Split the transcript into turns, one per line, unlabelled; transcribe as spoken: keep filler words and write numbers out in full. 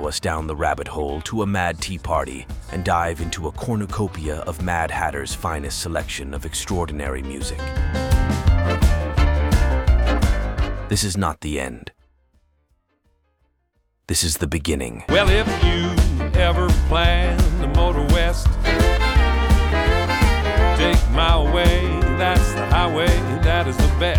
follow us down the rabbit hole to a Mad Tea Party and dive into a cornucopia of Mad Hatter's finest selection of extraordinary music. This is not the end. This is the beginning.
Well, if you ever plan to motor west, take my way, that's the highway, that is the best.